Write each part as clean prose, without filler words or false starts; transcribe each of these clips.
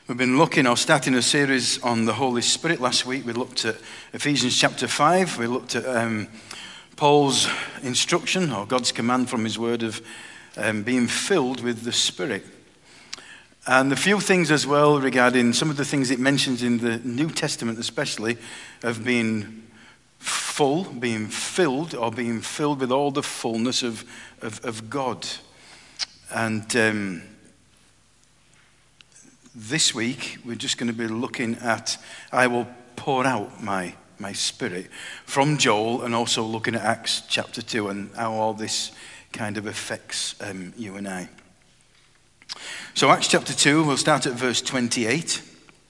We've been looking or starting a series on the Holy Spirit. Last week we looked at Ephesians chapter 5. We looked at Paul's instruction or God's command from his word of being filled with the Spirit. And a few things as well regarding some of the things it mentions in the New Testament especially of being full, being filled, or being filled with all the fullness of God. And this week, we're just going to be looking at, I will pour out my Spirit from Joel, and also looking at Acts chapter 2 and how all this kind of affects you and I. So Acts chapter 2, we'll start at verse 28.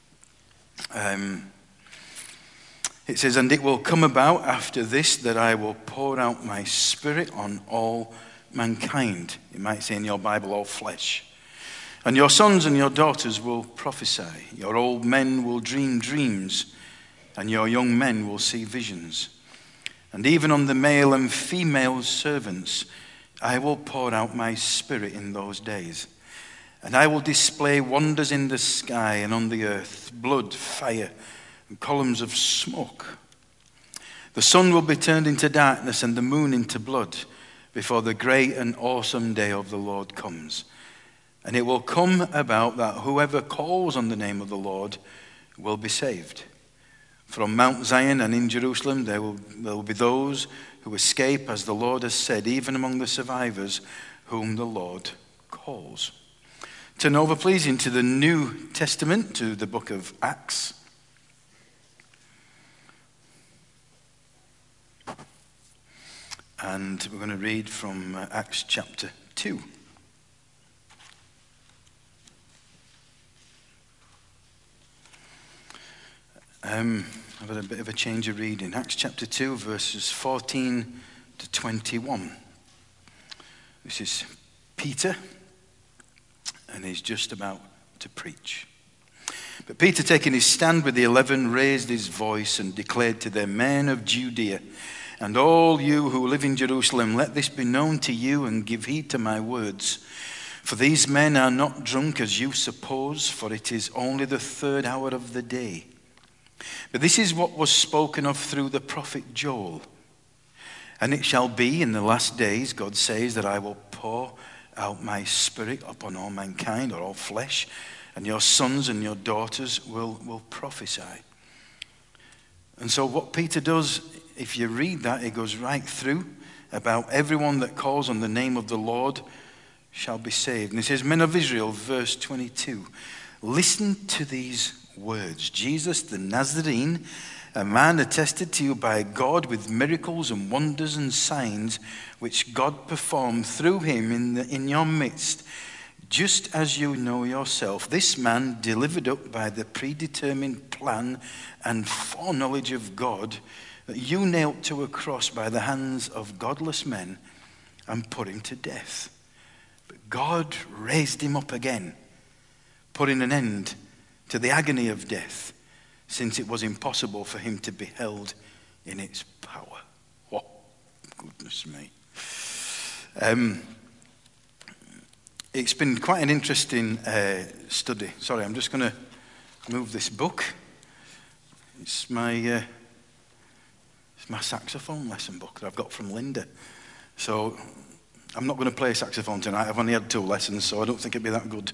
It says, "And it will come about after this that I will pour out my Spirit on all mankind." You might say in your Bible, all flesh. "And your sons and your daughters will prophesy. Your old men will dream dreams, and your young men will see visions. And even on the male and female servants, I will pour out my Spirit in those days. And I will display wonders in the sky and on the earth, blood, fire, and columns of smoke. The sun will be turned into darkness and the moon into blood before the great and awesome day of the Lord comes. And it will come about that whoever calls on the name of the Lord will be saved. From Mount Zion and in Jerusalem there will be those who escape, as the Lord has said, even among the survivors whom the Lord calls." Turn over, please, into the New Testament, to the book of Acts. And we're going to read from Acts chapter 2. I've had a bit of a change of reading. Acts chapter 2, verses 14 to 21. This is Peter, and he's just about to preach. "But Peter, taking his stand with the 11, raised his voice and declared to them, 'Men of Judea, and all you who live in Jerusalem, let this be known to you, and give heed to my words. For these men are not drunk as you suppose, for it is only the 3rd hour of the day. But this is what was spoken of through the prophet Joel. And it shall be in the last days, God says, that I will pour out my Spirit upon all mankind," or all flesh, "and your sons and your daughters will prophesy." And so what Peter does, if you read that, it goes right through about everyone that calls on the name of the Lord shall be saved. And he says, "Men of Israel," verse 22, "listen to these words. Jesus the Nazarene, a man attested to you by God with miracles and wonders and signs which God performed through him in your midst, just as you know yourself. This man delivered up by the predetermined plan and foreknowledge of God, that you nailed to a cross by the hands of godless men and put him to death. But God raised him up again, putting an end to the agony of death, since it was impossible for him to be held in its power." Oh, goodness me. It's been quite an interesting study. Sorry, I'm just going to move this book. It's my saxophone lesson book that I've got from Linda. So I'm not going to play saxophone tonight. I've only had 2 lessons, so I don't think it'd be that good.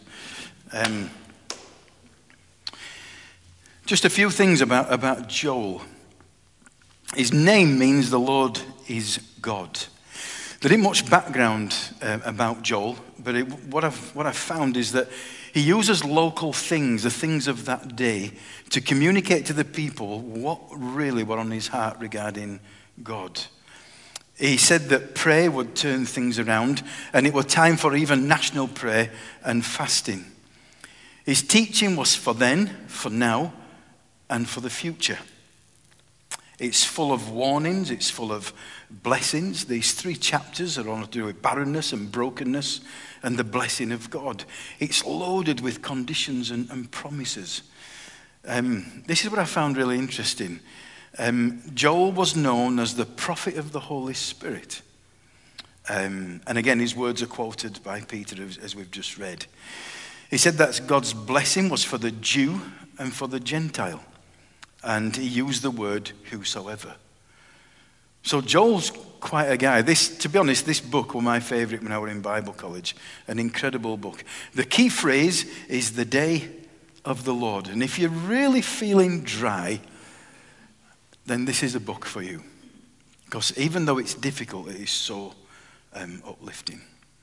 Just a few things about Joel. His name means the Lord is God. There isn't much background about Joel, but what I've found is that he uses local things, the things of that day, to communicate to the people what really were on his heart regarding God. He said that prayer would turn things around, and it was time for even national prayer and fasting. His teaching was for then, for now, and for the future. It's full of warnings, it's full of blessings. These 3 chapters are all to do with barrenness and brokenness and the blessing of God. It's loaded with conditions and promises. This is what I found really interesting. Joel was known as the prophet of the Holy Spirit. And again, his words are quoted by Peter as we've just read. He said that God's blessing was for the Jew and for the Gentile. And he used the word whosoever. So Joel's quite a guy. To be honest, this book was my favorite when I was in Bible college. An incredible book. The key phrase is the day of the Lord. And if you're really feeling dry, then this is a book for you. Because even though it's difficult, it is so uplifting.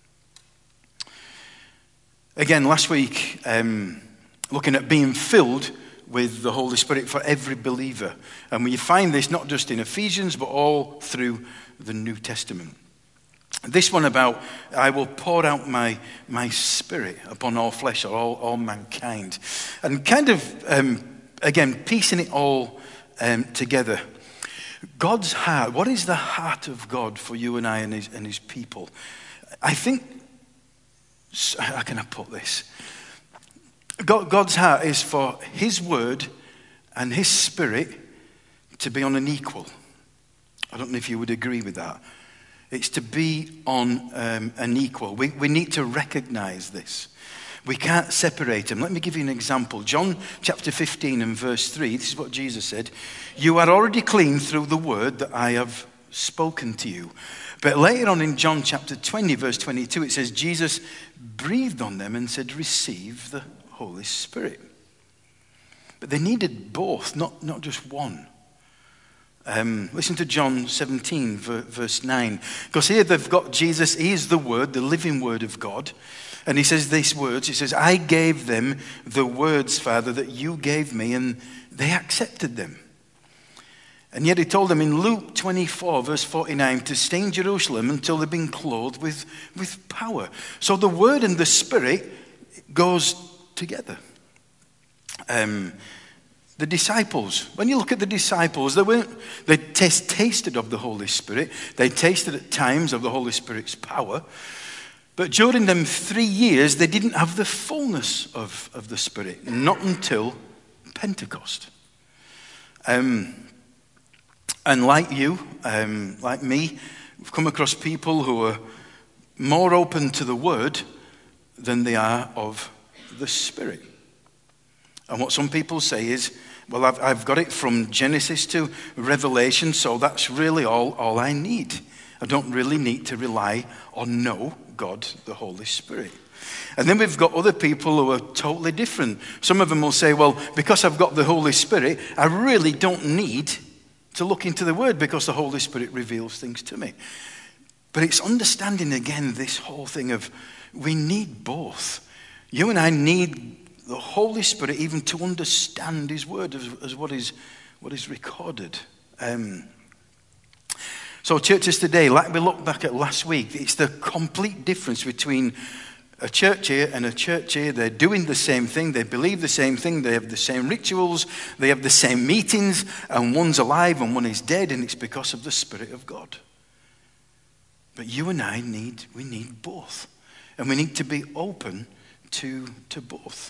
Again, last week, looking at being filled with the Holy Spirit for every believer. And we find this not just in Ephesians, but all through the New Testament. This one about, I will pour out my spirit upon all flesh, or all mankind. And kind of, again, piecing it all together. God's heart, what is the heart of God for you and I and his people? I think, how can I put this? God's heart is for his word and his spirit to be on an equal. I don't know if you would agree with that. It's to be on an equal. We need to recognize this. We can't separate them. Let me give you an example. John chapter 15 and verse 3, this is what Jesus said. You are already clean through the word that I have spoken to you. But later on in John chapter 20 verse 22, it says Jesus breathed on them and said, receive the Holy Spirit. But they needed both, not just one. Listen to John 17 verse 9. Because here they've got Jesus, he is the word, the living word of God. And he says these words, he says, I gave them the words, Father, that you gave me, and they accepted them. And yet he told them in Luke 24 verse 49 to stay in Jerusalem until they've been clothed with power. So the word and the spirit goes together. The disciples, when you look at the disciples, they tasted of the Holy Spirit. They tasted at times of the Holy Spirit's power. But during them 3 years, they didn't have the fullness of the Spirit. Not until Pentecost. And like you, like me, we've come across people who are more open to the Word than they are of the Spirit. And what some people say is, well, I've got it from Genesis to Revelation, so that's really all I need. I don't really need to rely or know God, the Holy Spirit. And then we've got other people who are totally different. Some of them will say, well, because I've got the Holy Spirit, I really don't need to look into the Word because the Holy Spirit reveals things to me. But it's understanding again this whole thing of we need both. You and I need the Holy Spirit even to understand his word as what is recorded. So churches today, like we look back at last week, it's the complete difference between a church here and a church here. They're doing the same thing, they believe the same thing, they have the same rituals, they have the same meetings, and one's alive and one is dead, and it's because of the Spirit of God. But you and I we need both. And we need to be open to both.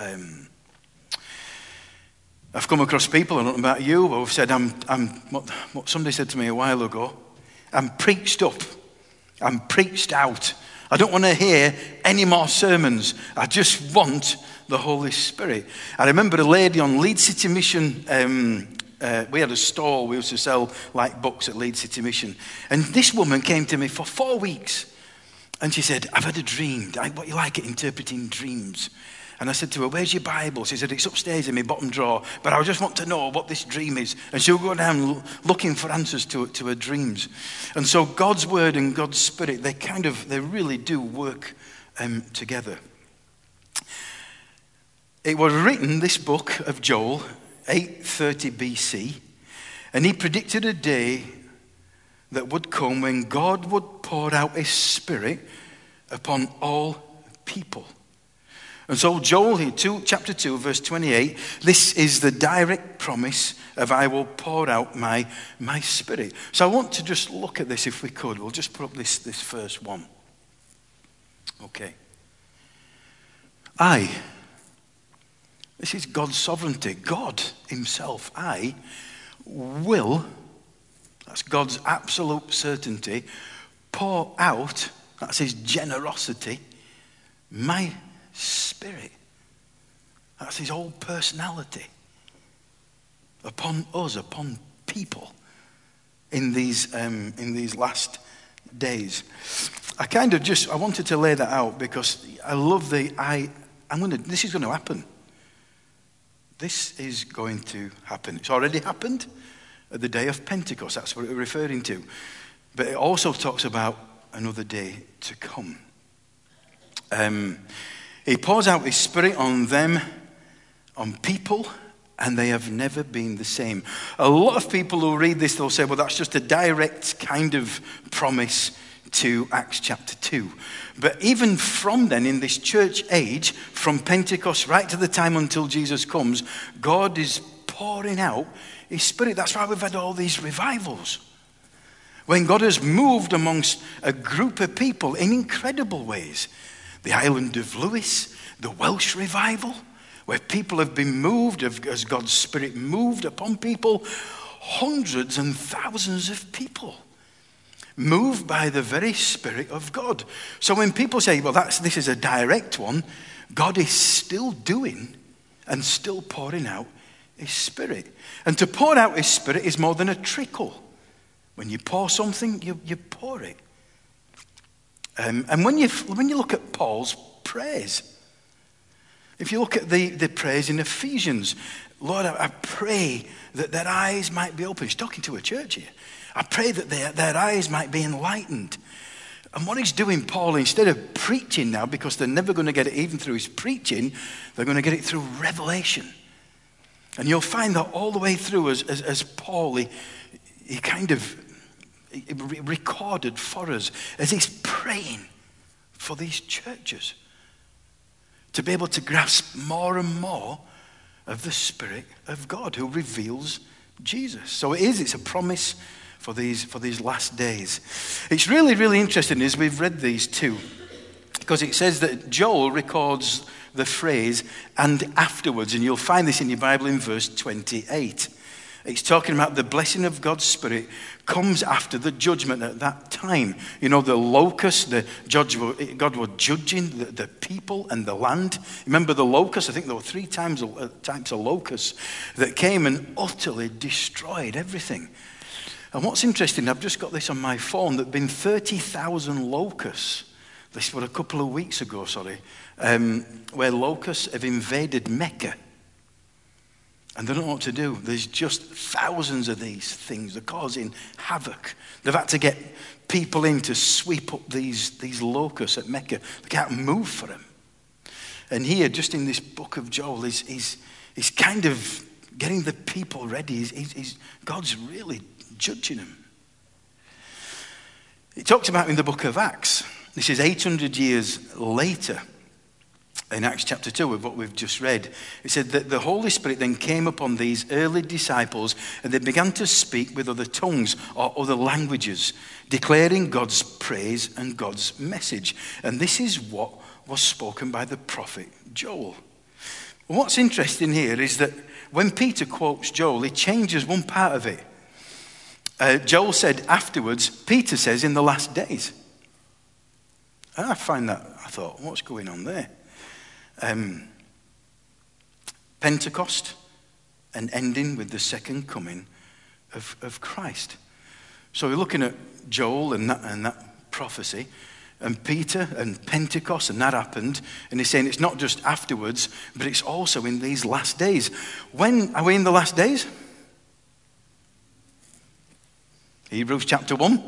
I've come across people, I don't know about you, who've said, what somebody said to me a while ago, I'm preached up, I'm preached out. I don't want to hear any more sermons. I just want the Holy Spirit. I remember a lady on Leeds City Mission, we had a stall, we used to sell like books at Leeds City Mission. And this woman came to me for 4 weeks. And she said, I've had a dream. What you like at interpreting dreams? And I said to her, where's your Bible? She said, it's upstairs in my bottom drawer, but I just want to know what this dream is. And she'll go down looking for answers to her dreams. And so God's word and God's spirit, they really do work together. It was written, this book of Joel, 830 BC, and he predicted a day that would come when God would pour out his spirit upon all people. And so Joel here, chapter 2, verse 28, this is the direct promise of I will pour out my spirit. So I want to just look at this if we could. We'll just put up this first one. Okay. This is God's sovereignty. God himself, I will, that's God's absolute certainty, pour out, that's his generosity, my Spirit. That's his whole personality. Upon us, upon people in these last days. I wanted to lay that out because I love this is going to happen. This is going to happen. It's already happened at the day of Pentecost. That's what we're referring to. But it also talks about another day to come. He pours out his Spirit on them, on people, and they have never been the same. A lot of people who read this, they'll say, well, that's just a direct kind of promise to Acts chapter 2. But even from then, in this church age, from Pentecost right to the time until Jesus comes, God is pouring out his Spirit. That's why we've had all these revivals. When God has moved amongst a group of people in incredible ways. The island of Lewis, the Welsh revival, where people have been moved as God's Spirit moved upon people. Hundreds and thousands of people moved by the very Spirit of God. So when people say, well, this is a direct one, God is still doing and still pouring out his Spirit. And to pour out his Spirit is more than a trickle. When you pour something, you pour it. And when you look at Paul's prayers, if you look at the prayers in Ephesians, Lord, I pray that their eyes might be open. He's talking to a church here. I pray that their eyes might be enlightened. And what he's doing, Paul, instead of preaching now, because they're never going to get it even through his preaching, they're going to get it through revelation. And you'll find that all the way through as Paul, he kind of recorded for us as he's praying for these churches to be able to grasp more and more of the Spirit of God who reveals Jesus. So it's a promise for these last days. It's really, really interesting as we've read these two, because it says that Joel records the phrase "and afterwards," and you'll find this in your Bible in verse 28. It's talking about the blessing of God's Spirit comes after the judgment at that time. You know, the locust, God was judging the people and the land. Remember the locust? I think there were 3 types of locusts that came and utterly destroyed everything. And what's interesting, I've just got this on my phone, there have been 30,000 locusts. This was a couple of weeks ago, where locusts have invaded Mecca. And they don't know what to do. There's just thousands of these things. They're causing havoc. They've had to get people in to sweep up these locusts at Mecca. They can't move for them. And here, just in this book of Joel, he's kind of getting the people ready. God's really judging them. He talks about in the book of Acts. This is 800 years later. In Acts chapter 2, with what we've just read, it said that the Holy Spirit then came upon these early disciples and they began to speak with other tongues or other languages, declaring God's praise and God's message. And this is what was spoken by the prophet Joel. What's interesting here is that when Peter quotes Joel, he changes one part of it. Joel said afterwards, Peter says in the last days. And I thought, what's going on there? Pentecost and ending with the second coming of Christ. So we're looking at Joel and that prophecy, and Peter and Pentecost, and that happened. And he's saying it's not just afterwards, but it's also in these last days. When are we in the last days? Hebrews chapter 1.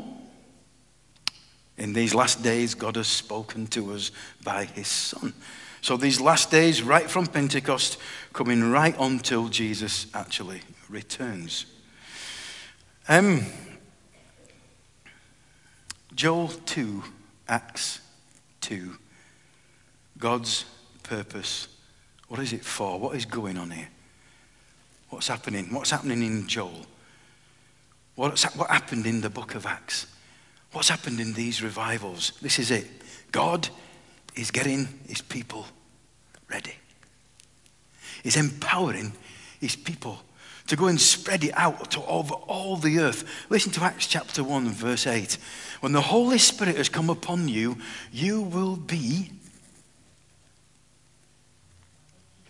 In these last days, God has spoken to us by his Son. So these last days, right from Pentecost, coming right on till Jesus actually returns. Joel 2, Acts 2. God's purpose. What is it for? What is going on here? What's happening? What's happening in Joel? What happened in the book of Acts? What's happened in these revivals? This is it. God is getting his people ready. He's empowering his people to go and spread it out to over all the earth. Listen to Acts chapter 1 verse 8. When the Holy Spirit has come upon you, you will be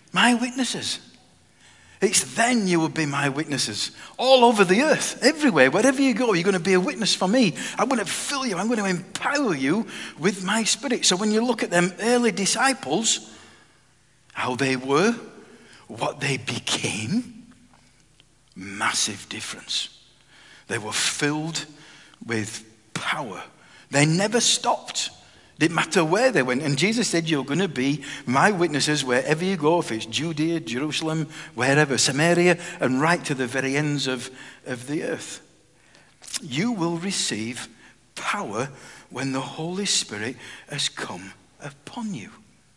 My witnesses. It's then you will be my witnesses all over the earth, everywhere, wherever you go, you're going to be a witness for me. I'm going to fill you. I'm going to empower you with my Spirit. So when you look at them early disciples, how they were, what they became, massive difference. They were filled with power. They never stopped. Didn't matter where they went. And Jesus said, you're going to be my witnesses wherever you go, if it's Judea, Jerusalem, wherever, Samaria, and right to the very ends of the earth. You will receive power when the Holy Spirit has come upon you.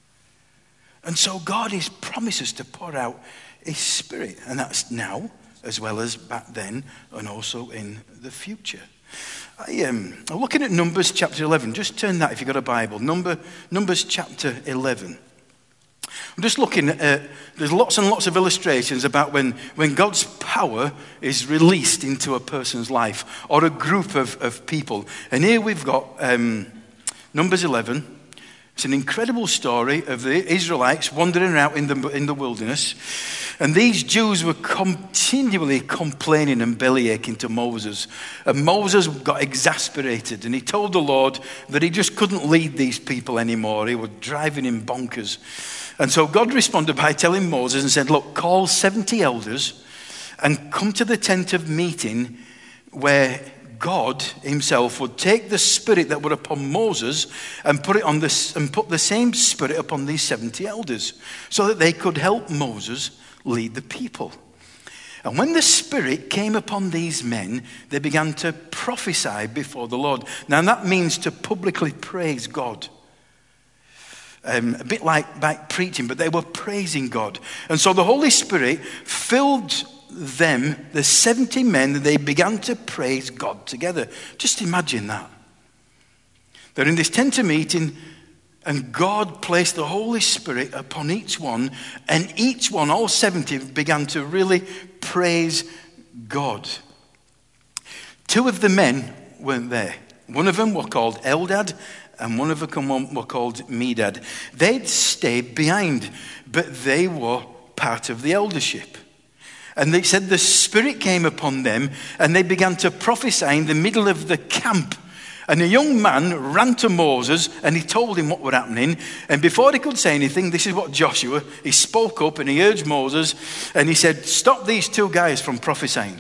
And so God is promises to pour out his Spirit. And that's now, as well as back then, and also in the future. I'm looking at Numbers chapter 11. Just turn that if you've got a Bible. Numbers chapter 11. I'm just looking at, there's lots and lots of illustrations about when God's power is released into a person's life or a group of people. And here we've got Numbers 11. It's an incredible story of the Israelites wandering out in the wilderness. And these Jews were continually complaining and bellyaching to Moses. And Moses got exasperated and he told the Lord that he just couldn't lead these people anymore. He was driving him bonkers. And so God responded by telling Moses and said, look, call 70 elders and come to the tent of meeting where God himself would take the Spirit that were upon Moses and put the same Spirit upon these 70 elders so that they could help Moses lead the people. And when the Spirit came upon these men, they began to prophesy before the Lord. Now that means to publicly praise God. A bit like preaching, but they were praising God. And so the Holy Spirit filled them, the 70 men, they began to praise God together. Just imagine that. They're in this tent of meeting, and God placed the Holy Spirit upon each one, and each one, all 70, began to really praise God. Two of the men weren't there. One of them were called Eldad, and one of them were called Medad. They'd stayed behind, but they were part of the eldership. And they said the Spirit came upon them and they began to prophesy in the middle of the camp. And a young man ran to Moses and he told him what was happening. And before he could say anything, this is what Joshua, he spoke up and he urged Moses and he said, stop these two guys from prophesying.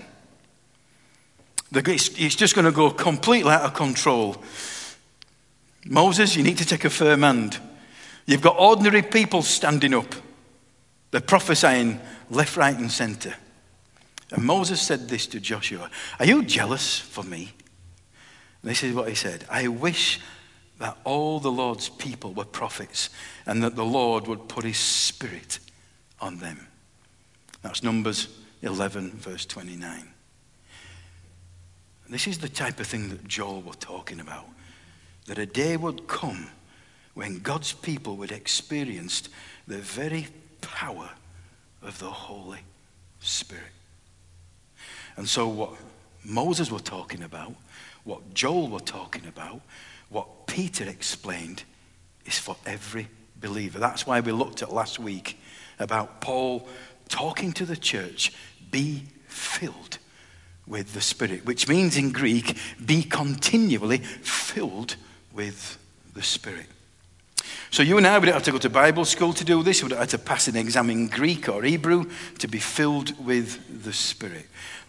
It's just going to go completely out of control. Moses, you need to take a firm hand. You've got ordinary people standing up. They're prophesying left, right, and center. And Moses said this to Joshua, are you jealous for me? And this is what he said, I wish that all the Lord's people were prophets and that the Lord would put his Spirit on them. That's Numbers 11, verse 29. And this is the type of thing that Joel was talking about, that a day would come when God's people would experience the very power of the Holy Spirit. And so what Moses was talking about, what Joel was talking about, what Peter explained is for every believer. That's why we looked at last week about Paul talking to the church, be filled with the Spirit, which means in Greek, be continually filled with the Spirit. So you and I, we don't have to go to Bible school to do this. We don't have to pass an exam in Greek or Hebrew to be filled with the Spirit.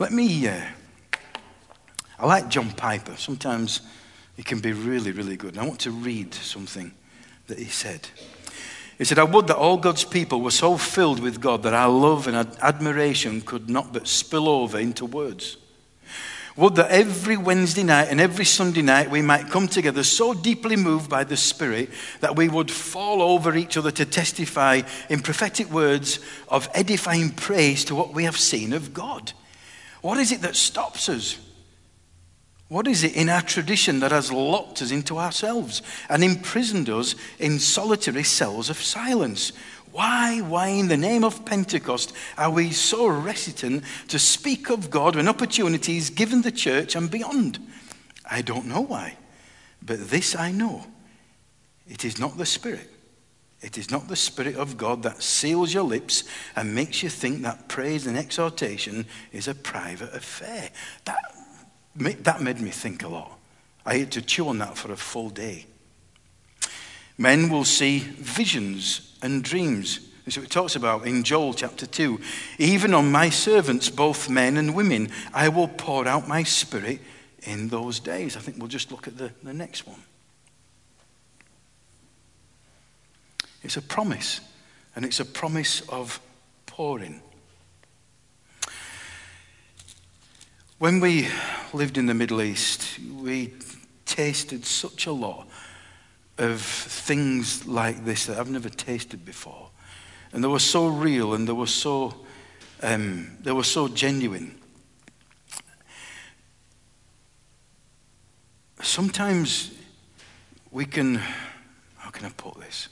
I like John Piper. Sometimes he can be really, really good. And I want to read something that he said. He said, I would that all God's people were so filled with God that our love and admiration could not but spill over into words. Would that every Wednesday night and every Sunday night we might come together so deeply moved by the Spirit that we would fall over each other to testify in prophetic words of edifying praise to what we have seen of God. What is it that stops us? What is it in our tradition that has locked us into ourselves and imprisoned us in solitary cells of silence? Why in the name of Pentecost are we so reticent to speak of God when opportunity is given the church and beyond? I don't know why, but this I know. It is not the Spirit. It is not the Spirit of God that seals your lips and makes you think that praise and exhortation is a private affair. That made me think a lot. I had to chew on that for a full day. Men will see visions and dreams. This is what it talks about in Joel chapter 2. Even on my servants, both men and women, I will pour out my Spirit in those days. I think we'll just look at the next one. It's a promise, and it's a promise of pouring. When we lived in the Middle East, we tasted such a lot of things like this that I've never tasted before. And they were so real, and they were so genuine. Sometimes we can, how can I put this?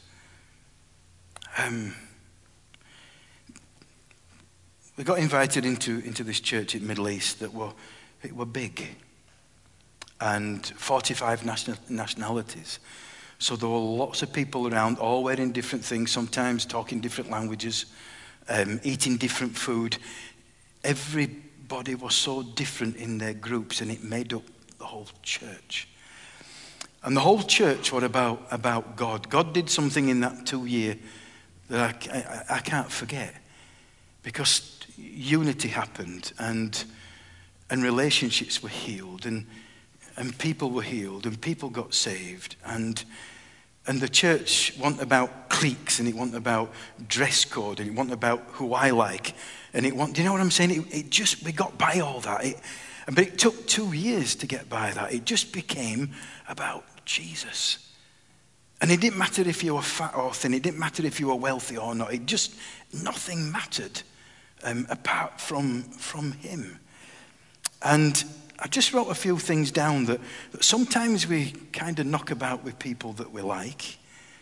We got invited into this church in the Middle East that were big, and 45 nationalities. So there were lots of people around, all wearing different things, sometimes talking different languages, eating different food. Everybody was so different in their groups, and it made up the whole church. And the whole church were about God. God did something in that 2 year that I can't forget, because unity happened, and relationships were healed, and people were healed, and people got saved, and the church wasn't about cliques, and it wasn't about dress code, and it wasn't about who I like, and do you know what I'm saying? We got by all that, but it took 2 years to get by that. It just became about Jesus. And it didn't matter if you were fat or thin. It didn't matter if you were wealthy or not. Nothing mattered apart from him. And I just wrote a few things down that sometimes we kind of knock about with people that we like.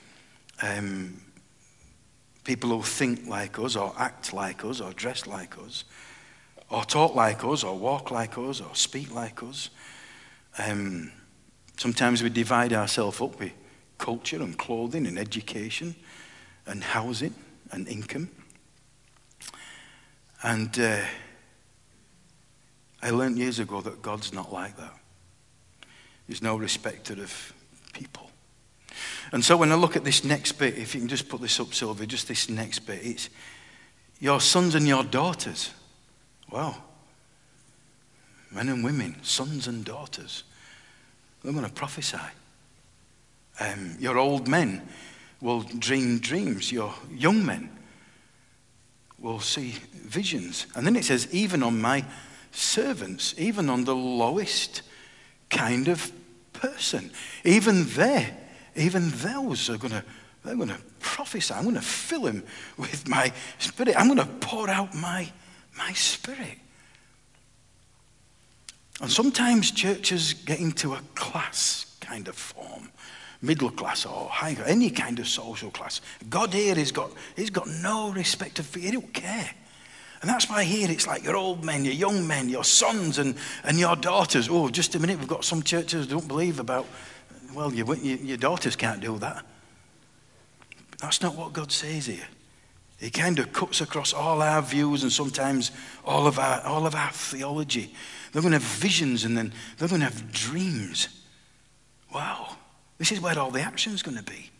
People who think like us, or act like us, or dress like us, or talk like us, or walk like us, or speak like us. Sometimes we divide ourselves up with culture and clothing and education and housing and income. And I learned years ago that God's not like that. He's no respecter of people. And so when I look at this next bit, if you can just put this up, Sylvia, just this next bit, it's your sons and your daughters. Wow. Men and women, sons and daughters. They're going to prophesy. Your old men will dream dreams. Your young men will see visions. And then it says, even on my servants, even on the lowest kind of person, even those are they're going to prophesy. I'm going to fill him with my Spirit. I'm going to pour out my Spirit. And sometimes churches get into a class kind of form, middle class or high, any kind of social class. God here, he's got no respect for you. He don't care. And that's why here it's like your old men, your young men, your sons and your daughters. Oh, just a minute, we've got some churches that don't believe about, well, your daughters can't do that. That's not what God says here. He kind of cuts across all our views and sometimes all of our theology. They're going to have visions, and then they're going to have dreams. Wow. This is where all the action's going to be.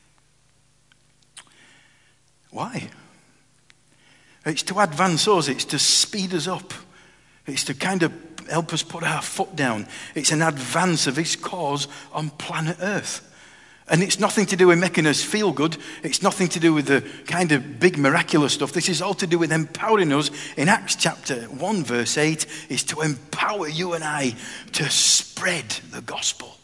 Why? It's to advance us. It's to speed us up. It's to kind of help us put our foot down. It's an advance of his cause on planet Earth. And it's nothing to do with making us feel good. It's nothing to do with the kind of big miraculous stuff. This is all to do with empowering us. In Acts chapter 1 verse 8 is to empower you and I to spread the gospel.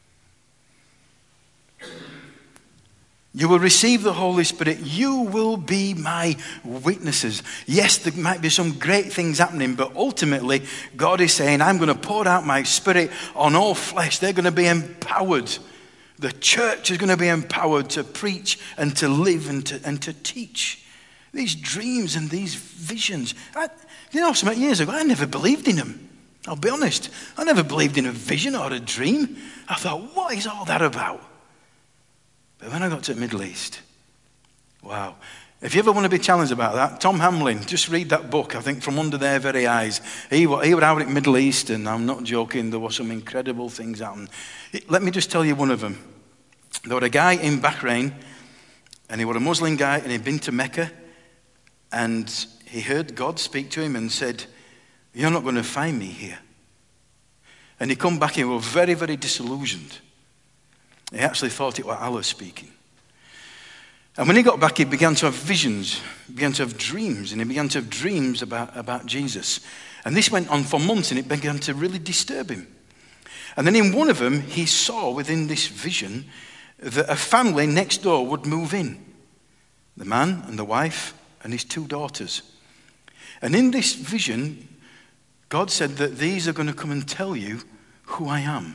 You will receive the Holy Spirit. You will be my witnesses. Yes, there might be some great things happening, but ultimately God is saying, I'm going to pour out my Spirit on all flesh. They're going to be empowered. The church is going to be empowered to preach and to live and to teach. These dreams and these visions. Some years ago, I never believed in them. I'll be honest. I never believed in a vision or a dream. I thought, what is all that about? But when I got to the Middle East, Wow. If you ever want to be challenged about that, Tom Hamlin, just read that book, I think, From Under Their Very Eyes. He was out in Middle East, and I'm not joking, there were some incredible things happen. Let me just tell you one of them. There was a guy in Bahrain, and he was a Muslim guy, and he'd been to Mecca, and he heard God speak to him and said, "You're not going to find me here." And he come back, and he was very, very disillusioned. He actually thought it was Allah speaking. And when he got back, he began to have visions, he began to have dreams, and he began to have dreams about Jesus. And this went on for months, and it began to really disturb him. And then in one of them, he saw within this vision that a family next door would move in. The man and the wife and his 2 daughters. And in this vision, God said that these are going to come and tell you who I am.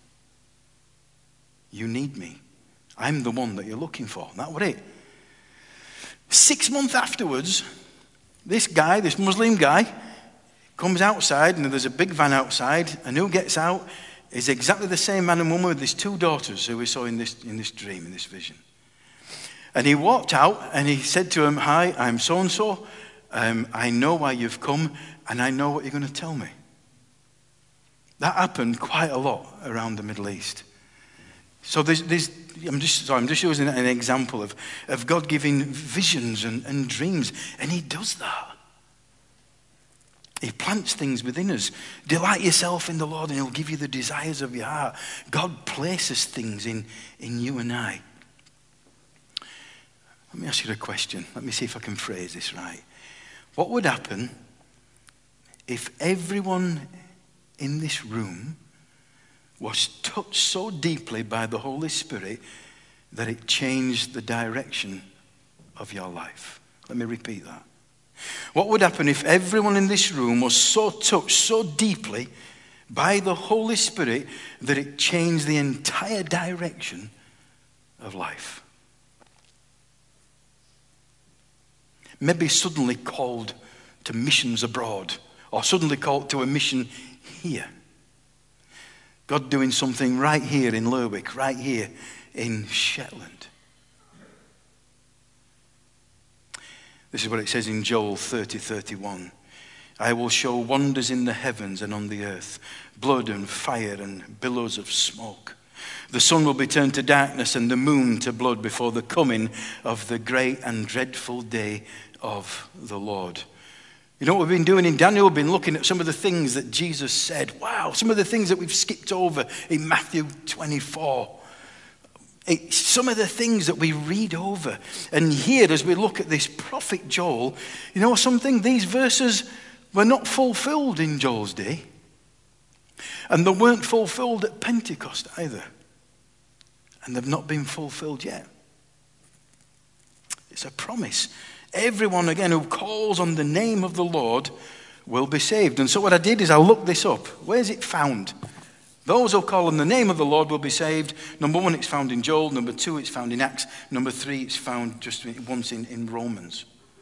You need me. I'm the one that you're looking for. That was it. 6 months afterwards, this guy, this Muslim guy, comes outside, and there's a big van outside, and who gets out is exactly the same man and woman with his 2 daughters who we saw in this dream, in this vision. And he walked out, and he said to him, "Hi, I'm so-and-so. I know why you've come, and I know what you're going to tell me." That happened quite a lot around the Middle East. So I'm just using an example of God giving visions and dreams, and he does that. He plants things within us. Delight yourself in the Lord, and he'll give you the desires of your heart. God places things in you and I. Let me ask you a question. Let me see if I can phrase this right. What would happen if everyone in this room was touched so deeply by the Holy Spirit that it changed the direction of your life? Let me repeat that. What would happen if everyone in this room was so touched so deeply by the Holy Spirit that it changed the entire direction of life? Maybe suddenly called to missions abroad, or suddenly called to a mission here. God doing something right here in Lerwick, right here in Shetland. This is what it says in Joel 30:31. "I will show wonders in the heavens and on the earth, blood and fire and billows of smoke. The sun will be turned to darkness and the moon to blood before the coming of the great and dreadful day of the Lord." You know what we've been doing in Daniel? We've been looking at some of the things that Jesus said. Wow, some of the things that we've skipped over in Matthew 24. Some of the things that we read over. And here, as we look at this prophet Joel, you know something? These verses were not fulfilled in Joel's day. And they weren't fulfilled at Pentecost either. And they've not been fulfilled yet. It's a promise. Everyone, again, who calls on the name of the Lord will be saved. And so what I did is I looked this up. Where is it found? Those who call on the name of the Lord will be saved. Number 1, it's found in Joel. Number 2, it's found in Acts. Number 3, it's found just once in Romans.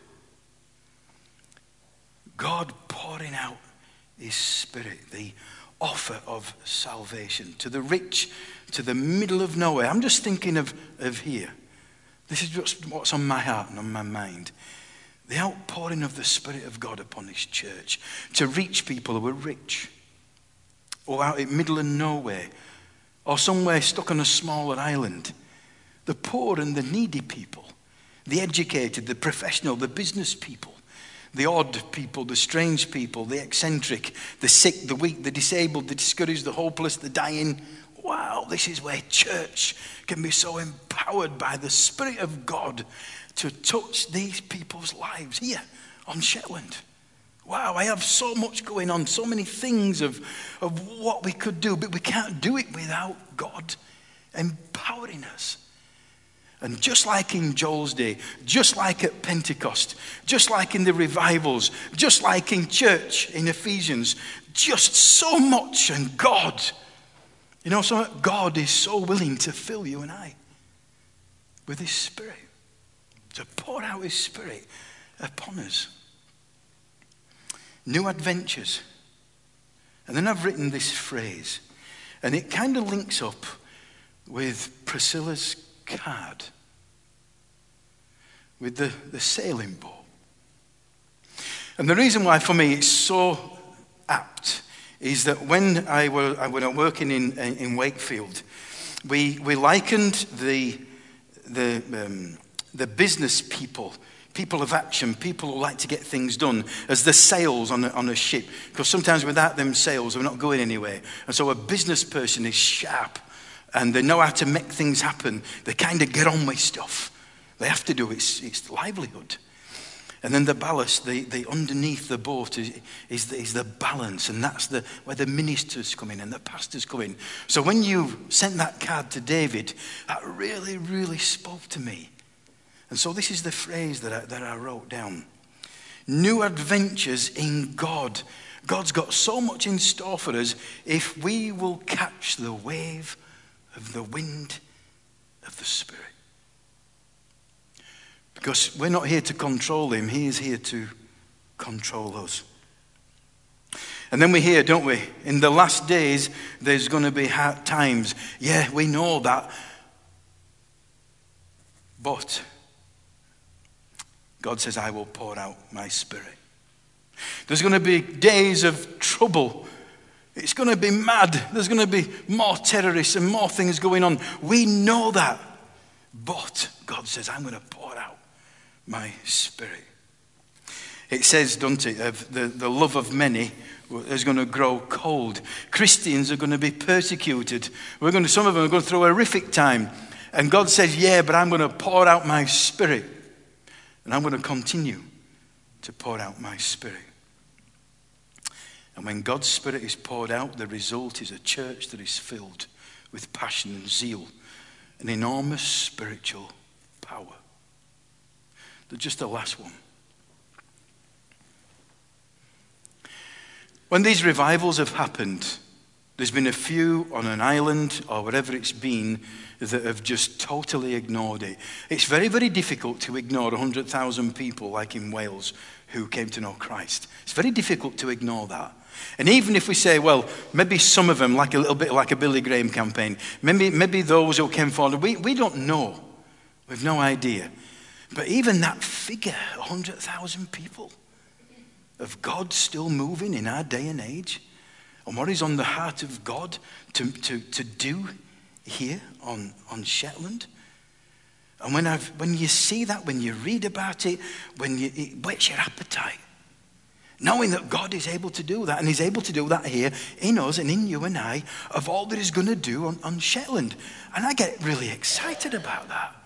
God pouring out his Spirit, the offer of salvation to the rich, to the middle of nowhere. I'm just thinking of here. This is just what's on my heart and on my mind. The outpouring of the Spirit of God upon his church to reach people who are rich, or out in the middle of nowhere, or somewhere stuck on a smaller island. The poor and the needy people, the educated, the professional, the business people, the odd people, the strange people, the eccentric, the sick, the weak, the disabled, the discouraged, the hopeless, the dying. Wow, this is where church can be so empowered by the Spirit of God to touch these people's lives here on Shetland. Wow, I have so much going on, so many things of what we could do, but we can't do it without God empowering us. And just like in Joel's day, just like at Pentecost, just like in the revivals, just like in church in Ephesians, just so much. And God, you know, so God is so willing to fill you and I with his Spirit, to pour out his Spirit upon us. New adventures. And then I've written this phrase, and it kind of links up with Priscilla's card. with the sailing boat. And the reason why for me it's so apt is that when I was working in Wakefield, we likened the business people of action, people who like to get things done, as the sails on a ship. Because sometimes without them sails, we're not going anywhere. And so a business person is sharp, and they know how to make things happen. They kind of get on with stuff. They have to do it. It's livelihood. And then the ballast, the underneath the boat is the balance, and that's where the ministers come in and the pastors come in. So when you sent that card to David, that really, really spoke to me. And so this is the phrase that I wrote down. New adventures in God. God's got so much in store for us if we will catch the wave of the wind of the Spirit. Because we're not here to control him, he is here to control us. And then we hear, don't we, in the last days there's going to be hard times. Yeah, we know that. But God says, I will pour out my Spirit. There's going to be days of trouble. It's going to be mad. There's going to be more terrorists and more things going on. We know that. But God says, I'm going to pour out my Spirit. It says, doesn't it, of the love of many is going to grow cold. Christians are going to be persecuted. Some of them are going through a horrific time. And God says, yeah, but I'm going to pour out my Spirit. And I'm going to continue to pour out my Spirit. And when God's Spirit is poured out, the result is a church that is filled with passion and zeal, an enormous spiritual power. Just the last one. When these revivals have happened, there's been a few on an island or wherever it's been that have just totally ignored it. It's very, very difficult to ignore 100,000 people like in Wales who came to know Christ. It's very difficult to ignore that. And even if we say, well, maybe some of them, like a little bit like a Billy Graham campaign, maybe those who came forward, we don't know. We've no idea. But even that figure, 100,000 people, of God still moving in our day and age, and what is on the heart of God to do here on Shetland. And when you see that, when you read about it, it whets your appetite. Knowing that God is able to do that, and he's able to do that here in us and in you and I, of all that he's going to do on Shetland. And I get really excited about that.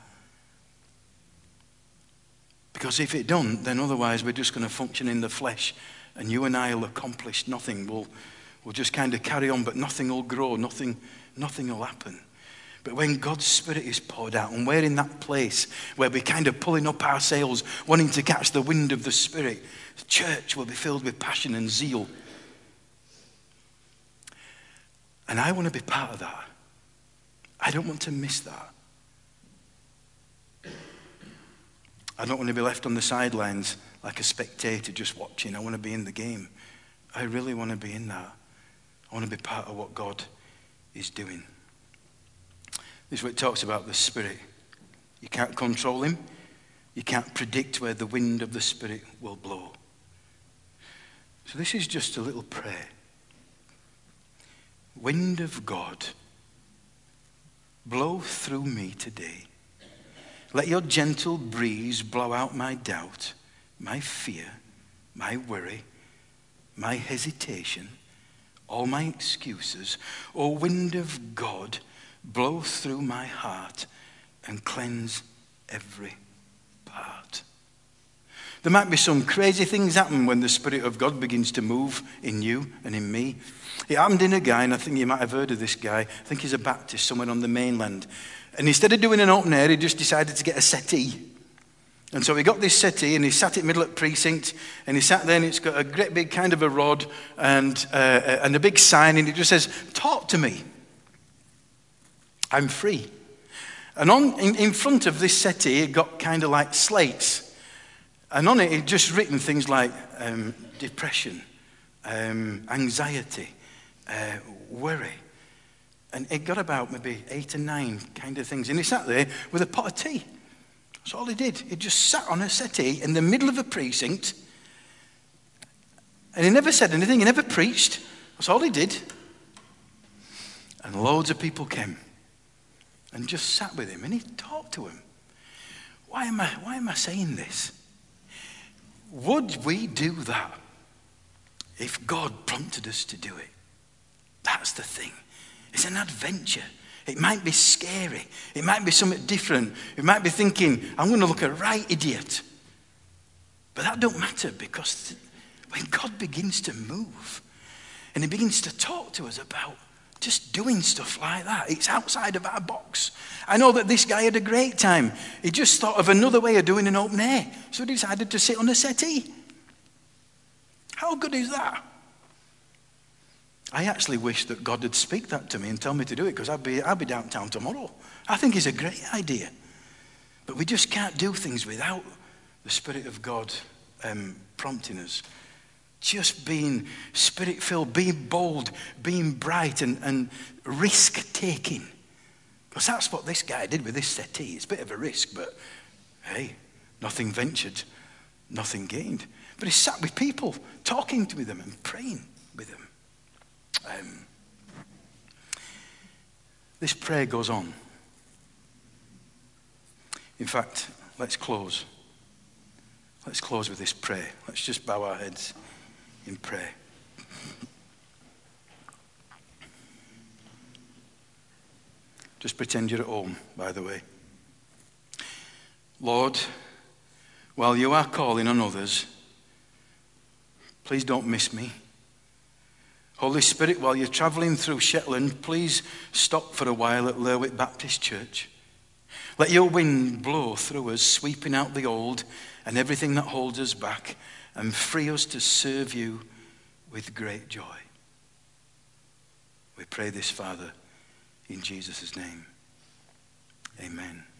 Because if it don't, then otherwise we're just going to function in the flesh, and you and I will accomplish nothing. We'll just kind of carry on, but nothing will grow, nothing will happen. But when God's Spirit is poured out, and we're in that place where we're kind of pulling up our sails, wanting to catch the wind of the Spirit, the church will be filled with passion and zeal. And I want to be part of that. I don't want to miss that. I don't want to be left on the sidelines like a spectator just watching. I want to be in the game. I really want to be in that. I want to be part of what God is doing. This is what it talks about the Spirit. You can't control him. You can't predict where the wind of the Spirit will blow. So this is just a little prayer. Wind of God, blow through me today. Let your gentle breeze blow out my doubt, my fear, my worry, my hesitation, all my excuses. O wind of God, blow through my heart and cleanse every part. There might be some crazy things happen when the Spirit of God begins to move in you and in me. It happened in a guy, and I think you might have heard of this guy. I think he's a Baptist somewhere on the mainland. And instead of doing an open air, he just decided to get a settee. And so he got this settee, and he sat in the middle of the precinct, and he sat there, and it's got a great big kind of a rod and a big sign, and it just says, "Talk to me. I'm free." And in front of this settee, it got kind of like slates. And on it just written things like depression, anxiety, worry. And it got about maybe 8 or 9 kind of things. And he sat there with a pot of tea. That's all he did. He just sat on a settee in the middle of a precinct. And he never said anything. He never preached. That's all he did. And loads of people came and just sat with him. And he talked to him. Why am I saying this? Would we do that if God prompted us to do it? That's the thing. It's an adventure. It might be scary. It might be something different. It might be thinking, I'm going to look a right idiot. But that don't matter, because when God begins to move and he begins to talk to us about just doing stuff like that, it's outside of our box. I know that this guy had a great time. He just thought of another way of doing an open air. So he decided to sit on a settee. How good is that? I actually wish that God would speak that to me and tell me to do it, because I'll be downtown tomorrow. I think it's a great idea. But we just can't do things without the Spirit of God prompting us. Just being Spirit-filled, being bold, being bright, and risk-taking. Because that's what this guy did with this settee. It's a bit of a risk, but hey, nothing ventured, nothing gained. But he sat with people, talking with them and praying with them. This prayer goes on. In fact, let's close. Let's close with this prayer. Let's just bow our heads in prayer. Just pretend you're at home, by the way. Lord, while you are calling on others, please don't miss me. Holy Spirit, while you're traveling through Shetland, please stop for a while at Lerwick Baptist Church. Let your wind blow through us, sweeping out the old and everything that holds us back, and free us to serve you with great joy. We pray this, Father, in Jesus' name. Amen.